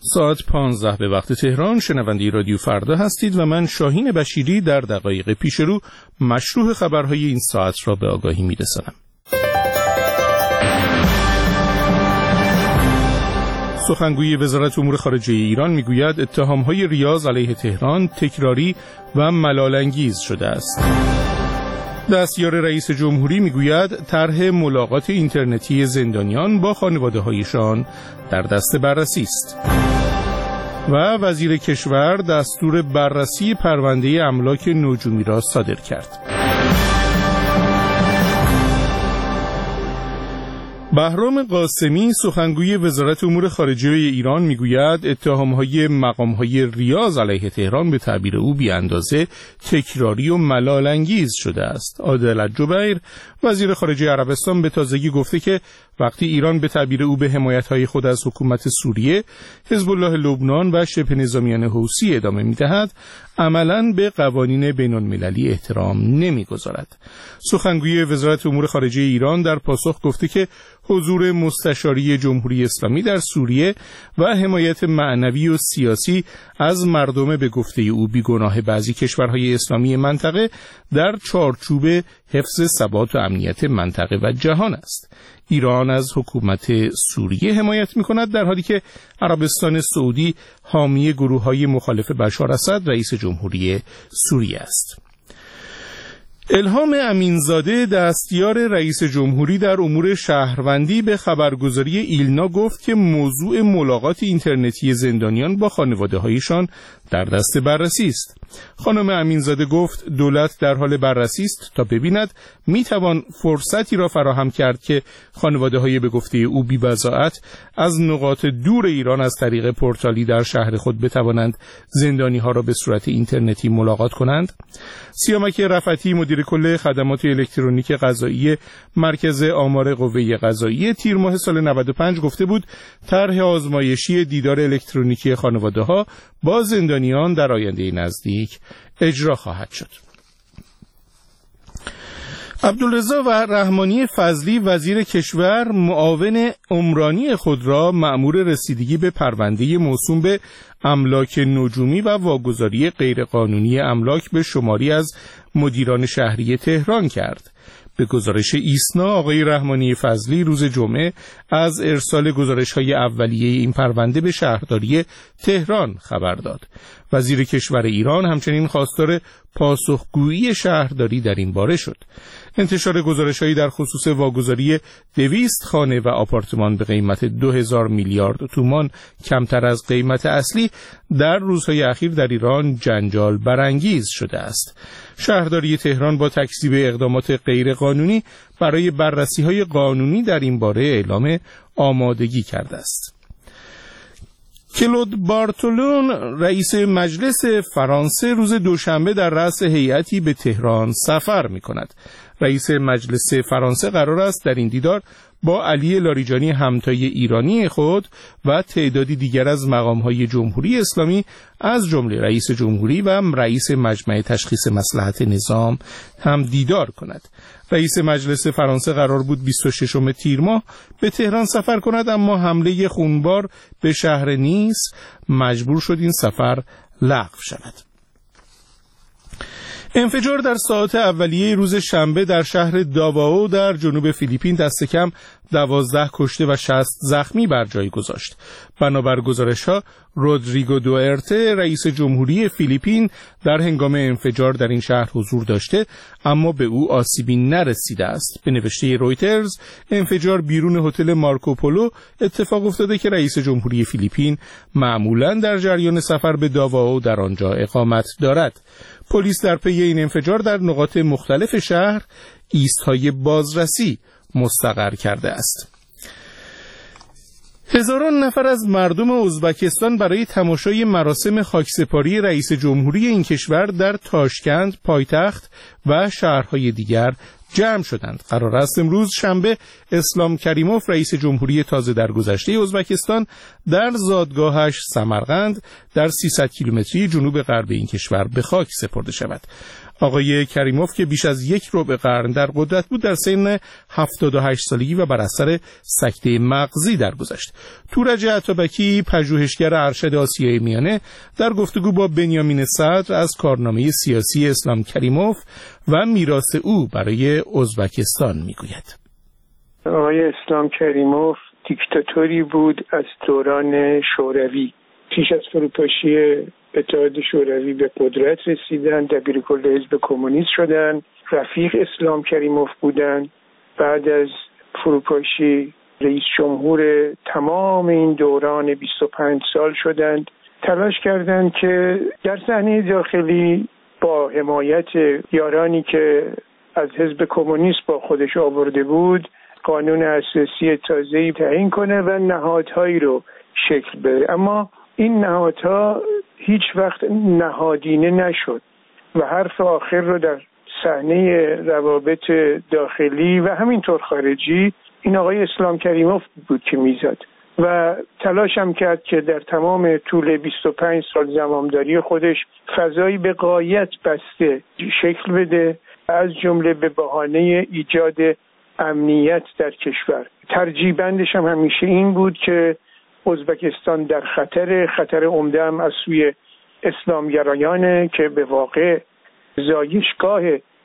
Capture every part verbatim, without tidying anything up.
ساعت پانزده به وقت تهران. شنونده رادیو فردا هستید و من شاهین بشیری در دقایق پیش رو مشروع خبرهای این ساعت را به آگاهی می‌رسانم. سخنگوی وزارت امور خارجه ایران میگوید اتهام‌های ریاض علیه تهران تکراری و ملال‌انگیز شده است. دستیار رئیس جمهوری میگوید طرح ملاقات اینترنتی زندانیان با خانواده‌هایشان در دست بررسی است. و وزیر کشور دستور بررسی پرونده املاک نجومی را صادر کرد. بهرام قاسمی سخنگوی وزارت امور خارجه ایران میگوید اتهام‌های مقام‌های ریاض علیه تهران به تعبیر او بی اندازه تکراری و ملال‌انگیز شده است. عادل الجبیر وزیر خارجه عربستان به تازگی گفته که وقتی ایران به تعبیر او به حمایت‌های خود از حکومت سوریه، حزب الله لبنان و شبه نظامیان حوثی ادامه می‌دهد، عملاً به قوانین بین‌المللی احترام نمی‌گذارد. سخنگوی وزارت امور خارجه ایران در پاسخ گفته که حضور مستشاری جمهوری اسلامی در سوریه و حمایت معنوی و سیاسی از مردم به گفته او بیگناه بعضی کشورهای اسلامی منطقه در چارچوب حفظ ثبات و امنیت منطقه و جهان است. ایران از حکومت سوریه حمایت می‌کند در حالی که عربستان سعودی حامی گروه‌های مخالف بشار اسد رئیس جمهوری سوریه است. الهام امینزاده دستیار رئیس جمهوری در امور شهروندی به خبرگزاری ایلنا گفت که موضوع ملاقات اینترنتی زندانیان با خانواده‌هایشان در دست بررسی است. خانم امینزاده گفت دولت در حال بررسی است تا ببیند میتوان فرصتی را فراهم کرد که خانواده‌های به گفته او بی‌بضاعت از نقاط دور ایران از طریق پورتالی در شهر خود بتوانند زندانی‌ها را به صورت اینترنتی ملاقات کنند. سیامک رفعتی مدیر کل خدمات الکترونیک قضایی مرکز آمار قوه قضاییه تیر ماه سال نود و پنج گفته بود طرح آزمایشی دیدار الکترونیکی خانواده‌ها با زندانیان در آینده نزدیک اجرا خواهد شد. عبدالرضا و رحمانی فضلی وزیر کشور معاون عمرانی خود را مأمور رسیدگی به پرونده موسوم به املاک نجومی و واگذاری غیرقانونی املاک به شماری از مدیران شهری تهران کرد. به گزارش ایسنا آقای رحمانی فضلی روز جمعه از ارسال گزارش‌های اولیه این پرونده به شهرداری تهران خبر داد. وزیر کشور ایران همچنین خواستار پاسخگویی شهرداری در این باره شد. انتشار گزارش‌هایی در خصوص واگذاری دویست خانه و آپارتمان به قیمت دو هزار میلیارد تومان کمتر از قیمت اصلی در روزهای اخیر در ایران جنجال برانگیز شده است. شهرداری تهران با تکذیب اقدامات غیرقانونی برای بررسی‌های قانونی در این باره اعلام آمادگی کرده است. کلود بارتولون رئیس مجلس فرانسه روز دوشنبه در رأس هیئتی به تهران سفر می‌کند. رئیس مجلس فرانسه قرار است در این دیدار با علی لاریجانی همتای ایرانی خود و تعدادی دیگر از مقام‌های جمهوری اسلامی از جمله رئیس جمهوری و رئیس مجمع تشخیص مصلحت نظام هم دیدار کند. رئیس مجلس فرانسه قرار بود بیست و ششم تیر ماه به تهران سفر کند، اما حمله خونبار به شهر نیس مجبور شد این سفر لغو شود. انفجار در ساعات اولیه روز شنبه در شهر داواو در جنوب فیلیپین دست کم دوازده کشته و شصت زخمی بر جای گذاشت. بنابر گزارش‌ها رودریگو دوئرته رئیس جمهوری فیلیپین در هنگام انفجار در این شهر حضور داشته اما به او آسیبی نرسیده است. به نوشته رویترز انفجار بیرون هتل مارکوپولو اتفاق افتاده که رئیس جمهوری فیلیپین معمولاً در جریان سفر به داواو در آنجا اقامت دارد. پلیس در پی این انفجار در نقاط مختلف شهر ایست‌های بازرسی مستقر کرده است. هزاران نفر از مردم ازبکستان برای تماشای مراسم خاکسپاری رئیس جمهوری این کشور در تاشکند، پایتخت و شهرهای دیگر جمع شدند. قرار است امروز شنبه اسلام کریموف رئیس جمهوری تازه درگذشته ازبکستان در زادگاهش سمرقند در سیصد کیلومتری جنوب غرب این کشور به خاک سپرده شود. آقای کریموف که بیش از یک ربع قرن در قدرت بود در سن هفتاد و هشت سالگی و بر اثر سکته مغزی درگذشت. تورج عطابکی پژوهشگر ارشد آسیای میانه در گفتگو با بنیامین صدر از کارنامه سیاسی اسلام کریموف و میراث او برای ازبکستان میگوید. آقای اسلام کریموف دیکتاتوری بود از دوران شوروی. پیش از فروپاشی اتحاد شوروی به قدرت رسیدن، دبیرکل حزب کمونیست شدن، رفیق اسلام کریموف بودن. بعد از فروپاشی رئیس جمهور تمام این دوران بیست و پنج سال شدند. تلاش کردند که در صحنه داخلی با حمایت یارانی که از حزب کمونیست با خودش آورده بود قانون اساسی تازه‌ای تعیین کنه و نهادهایی رو شکل بده، اما این نهادها هیچ وقت نهادینه نشد و حرف آخر رو در صحنه روابط داخلی و همینطور خارجی این آقای اسلام کریموف بود که میزد و تلاش هم کرد که در تمام طول بیست و پنج سال زمامداری خودش فضایی به غایت بسته شکل بده، از جمله به بهانه ایجاد امنیت در کشور. ترجیح بندش هم همیشه این بود که ازبکستان در خطر خطر عمده هم از سوی اسلامگرایانه که به واقع زایشگاه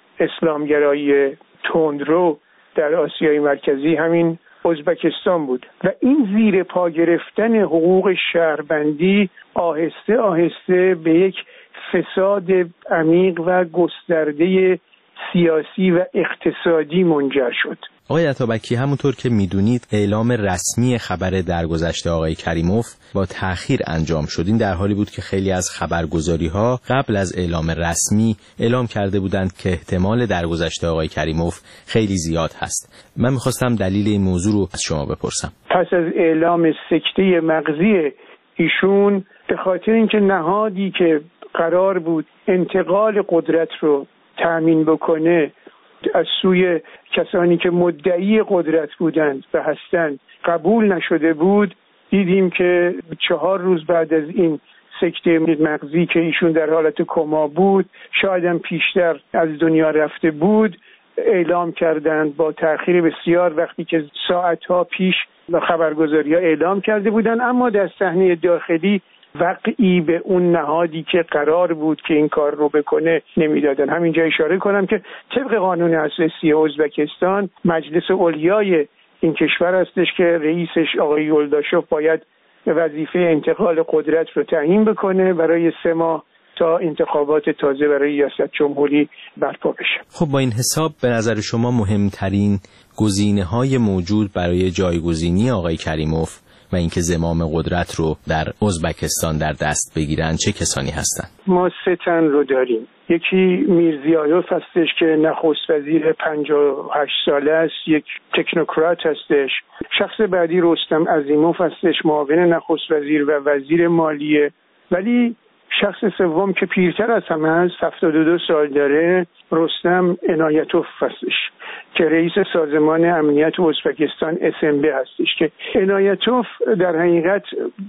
اسلامگرایی تندرو در آسیای مرکزی همین ازبکستان بود و این زیر پا گرفتن حقوق شهروندی آهسته آهسته به یک فساد عمیق و گسترده سیاسی و اقتصادی منجر شد. آقای عطابکی، همونطور که میدونید اعلام رسمی خبر درگذشت آقای کریموف با تأخیر انجام شد. این در حالی بود که خیلی از خبرگزاری‌ها قبل از اعلام رسمی اعلام کرده بودند که احتمال درگذشت آقای کریموف خیلی زیاد هست. من می‌خواستم دلیل این موضوع رو از شما بپرسم. پس از اعلام سکته مغزی ایشون به خاطر اینکه نهادی که قرار بود انتقال قدرت رو تأمین بکنه از سوی کسانی که مدعی قدرت بودند و هستند قبول نشده بود، دیدیم که چهار روز بعد از این سکته مغزی که ایشون در حالت کما بود، شاید هم پیشتر از دنیا رفته بود، اعلام کردند با تأخیر بسیار، وقتی که ساعتها پیش خبرگزاری‌ها اعلام کرده بودند، اما در صحنه داخلی وقعی به اون نهادی که قرار بود که این کار رو بکنه نمیدادن. همینجا اشاره کنم که طبق قانون اساسی ازبکستان مجلس علیای این کشور هستش که رئیسش آقای یولداشوف باید وظیفه انتقال قدرت رو تعیین بکنه برای سه ماه تا انتخابات تازه برای ریاست جمهوری برپا بشه. خب با این حساب به نظر شما مهمترین گزینه‌های موجود برای جایگزینی آقای کریموف و اینکه زمام قدرت رو در ازبکستان در دست بگیرن چه کسانی هستند؟ ما سه تن رو داریم. یکی میرزیایوف هستش که نخست وزیر پنجاه و هشت ساله است، یک تکنوکرات هستش. شخص بعدی رستم عظیموف هستش، معاون نخست وزیر و وزیر مالیه. ولی شخص سوم که پیرتر از همه است، هفتاد و دو سال داره، رستم عنایتوف هستش که رئیس سازمان امنیت ازبکستان اس ام بی هستش که عنایتوف در حقیقت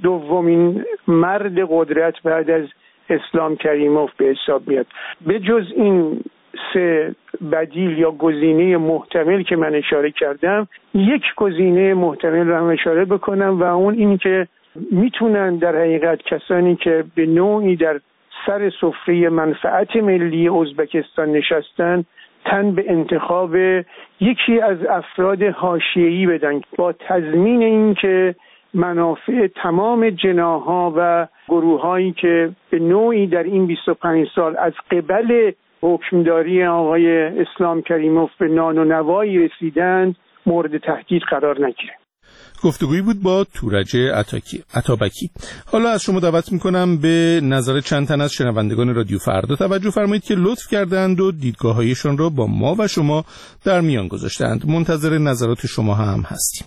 دومین مرد قدرت بعد از اسلام کریموف به حساب میاد. به جز این سه بدیل یا گزینه محتمل که من اشاره کردم، یک گزینه محتمل رو هم اشاره بکنم و اون این که میتونن در حقیقت کسانی که به نوعی در سر سفره منفعت ملی ازبکستان نشستن تن به انتخاب یکی از افراد حاشیه‌ای بدن با تضمین این که منافع تمام جناح‌ها و گروه‌هایی که به نوعی در این بیست و پنج سال از قبل حکمداری آقای اسلام کریموف به نان و نوایی رسیدند مورد تهدید قرار نگیره. گفتگویی بود با تورج عطابکی. حالا از شما دعوت میکنم به نظر چند تن از شنوندگان رادیو فردا توجه فرمایید که لطف کردند و دیدگاه‌هایشان را با ما و شما در میان گذاشتند. منتظر نظرات شما هم هستیم.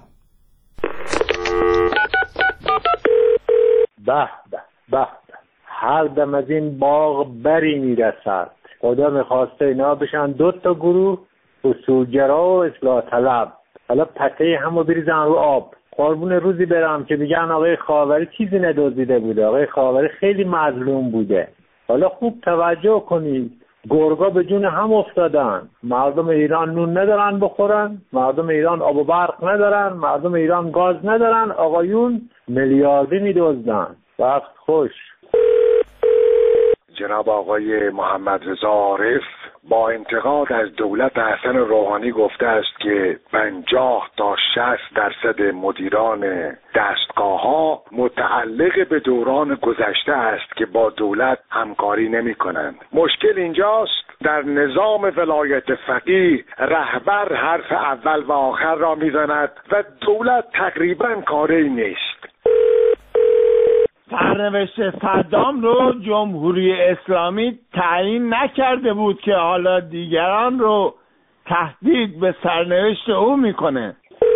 به به به هر دم از این باغ بری میرسد. خدا میخواسته اینا بشن دو تا گروه، اصولگرا و اصلاح طلب. حالا پته همو بریزن رو آب. قربون روزی برم که میگن آقای خاوری چیزی ندزدیده بوده، آقای خاوری خیلی مظلوم بوده. حالا خوب توجه کنید، گرگا به جون هم افتادن. مردم ایران نون ندارن بخورن، مردم ایران آب و برق ندارن، مردم ایران گاز ندارن، آقایون میلیاردی میدزدن. وقت خوش. جناب آقای محمد رضا عارف با انتقاد از دولت حسن روحانی گفته است که پنجاه تا شصت درصد مدیران دستگاه‌ها متعلق به دوران گذشته است که با دولت همکاری نمی‌کنند. مشکل اینجاست در نظام ولایت فقیه رهبر حرف اول و آخر را می‌زند و دولت تقریباً کاری نیست. سرنوشت صدام رو جمهوری اسلامی تعیین نکرده بود که حالا دیگران رو تهدید به سرنوشت او میکنه.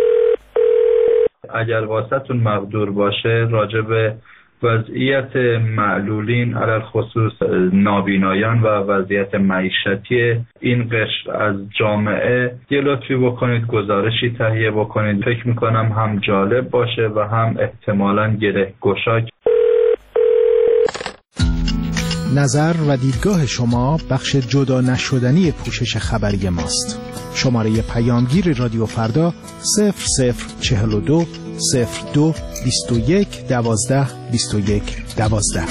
اگر واسطون مقدور باشه راجع به وضعیت معلولین علل خصوص نابینایان و وضعیت معیشتی این قشر از جامعه یه لطفی بکنید، گزارشی تهیه بکنید. فکر میکنم هم جالب باشه و هم احتمالاً گره گشا. نظر و دیدگاه شما بخش جدا نشدنی پوشش خبری ماست. شماره پیامگیر رادیو فردا صفر صفر چهل و دو صفر دو بیست و یک دوازده بیست و یک دوازده.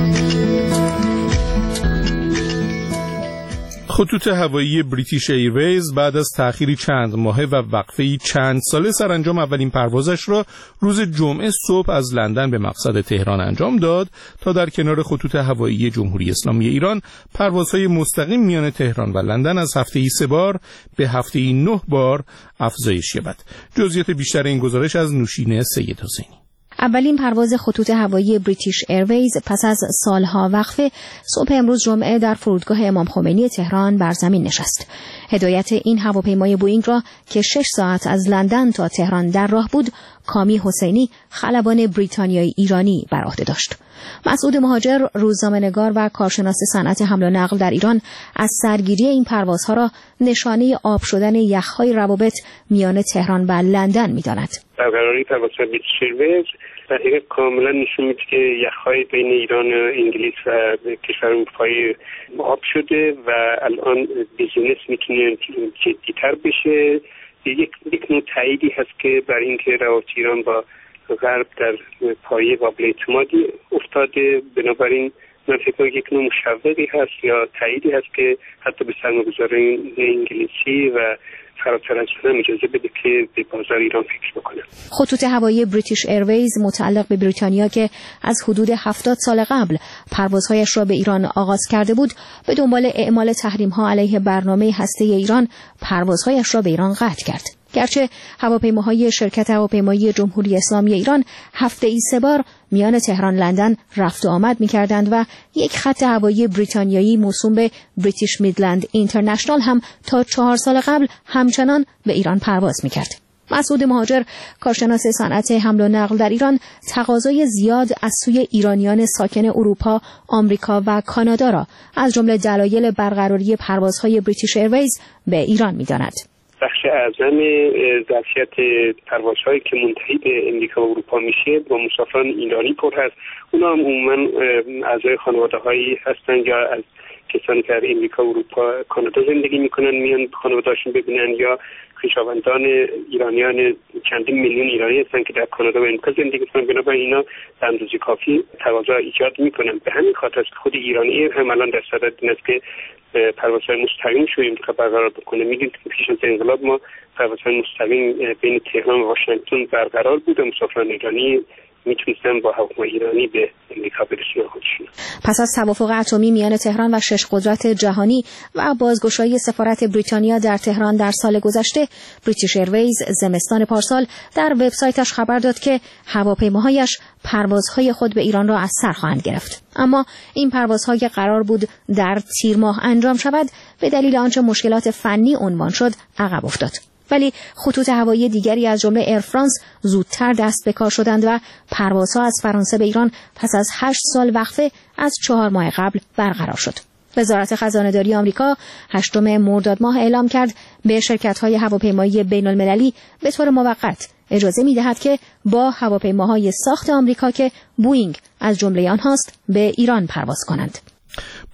خطوط هوایی بریتیش ایرویز بعد از تأخیری چند ماهه و وقفه‌ای چند ساله سرانجام اولین پروازش را روز جمعه صبح از لندن به مقصد تهران انجام داد تا در کنار خطوط هوایی جمهوری اسلامی ایران پروازهای مستقیم میان تهران و لندن از هفته‌ای سه بار به هفته‌ای نه بار افزایش یابد. جزئیات بیشتر این گزارش از نوشین سید حسینی. اولین پرواز خطوط هوایی بریتیش ایرویز پس از سالها وقفه صبح امروز جمعه در فرودگاه امام خمینی تهران بر زمین نشست. هدایت این هواپیمای بوئینگ را که شش ساعت از لندن تا تهران در راه بود، کامی حسینی، خلبان بریتانیایی ایرانی بر عهده داشت. مسعود مهاجر، روزنامه‌نگار و کارشناس صنعت حمل و نقل در ایران، از سرگیری این پروازها را نشانه آب شدن یخ‌های روابط میان تهران و لندن می‌داند. برقراری پروازهای بریتیش ایرویز در حقیقت کاملا نشون میده که یخ‌های بین ایران و انگلیس و کشور اروپایی آب شده و الان بیزینس میتونه جدی‌تر بشه. یک یک نوع تاییدی هست که برای اینکه روابط ایران با غرب در پایه قابل اعتمادی افتاده. بنابراین من فکر کنم یک نوع مشوقی هست یا تاییدی هست که حتی به سرمایه‌گذاران انگلیسی و فراتر از اون اجازه بده که به بازار ایران فکر بکنه. خطوط هوایی بریتیش ایرویز متعلق به بریتانیا که از حدود هفتاد سال قبل پروازهایش را به ایران آغاز کرده بود، به دنبال اعمال تحریم‌ها علیه برنامه هسته‌ای ایران پروازهایش را به ایران قطع کرد. گرچه هواپیماهای شرکت هواپیمایی جمهوری اسلامی ایران هفته‌ای سه بار میان تهران لندن رفت و آمد می‌کردند و یک خط هوایی بریتانیایی موسوم به بریتیش میدلند اینترنشنال هم تا چهار سال قبل همچنان به ایران پرواز می‌کرد. مسعود مهاجر، کارشناس صنعت حمل و نقل در ایران، تقاضای زیاد از سوی ایرانیان ساکن اروپا، آمریکا و کانادا را از جمله دلایل برقراری پروازهای بریتیش ایرویز به ایران می‌داند. بخش اعظم ظرفیت پروازهایی که منتهی به امریکا و اروپا میشه با مسافران ایرانی پر هست. اونا هم عموما اعضای خانواده هایی هستن یا از کسانی که در امریکا و اروپا کانادا زندگی میکنن میان خانواده‌هاشون ببینن، یا خویشاوندان ایرانیان چندین میلیون ایرانی هستن که در کانادا و امریکا زندگی میکنن. بنابراین اینا به اندازه کافی تقاضا ایجاد میکنن. به همین خاطر است خود ایران ایر هم الان در صدد این است که پروازهای مستقیم شو امریکا برقرار بکنه. میگیم که پیش از انقلاب ما پروازهای مستقیم بین تهران و واشنگتن برقرار بود و مسافران ایرانی میتونستن با هواپیمای ایرانی به امریکا برسونن خودشون. پس از توافق اتمی میان تهران و شش قدرت جهانی و بازگشایی سفارت بریتانیا در تهران در سال گذشته، بریتیش ایرویز زمستان پارسال در وبسایتش خبر داد که هواپیماهایش پروازهای خود به ایران را از سر خواهند گرفت. اما این پروازها که قرار بود در تیر ماه انجام شود، به دلیل آنچه مشکلات فنی عنوان شد عقب افتاد. ولی خطوط هوایی دیگری از جمله ایر فرانس زودتر دست به کار شدند و پروازها از فرانسه به ایران پس از هشت سال وقفه از چهار ماه قبل برقرار شد. وزارت خزانه‌داری آمریکا هشتم مرداد ماه اعلام کرد به شرکت‌های هواپیمایی بین‌المللی به طور موقت اجازه می‌دهد که با هواپیماهای ساخت آمریکا که بوئینگ از جمله آنهاست به ایران پرواز کنند.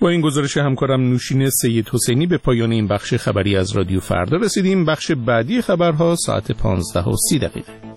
با این گزارش همکارم نوشین سید حسینی به پایان این بخش خبری از رادیو فردا رسیدیم. بخش بعدی خبرها ساعت پانزده و سی دقیقه.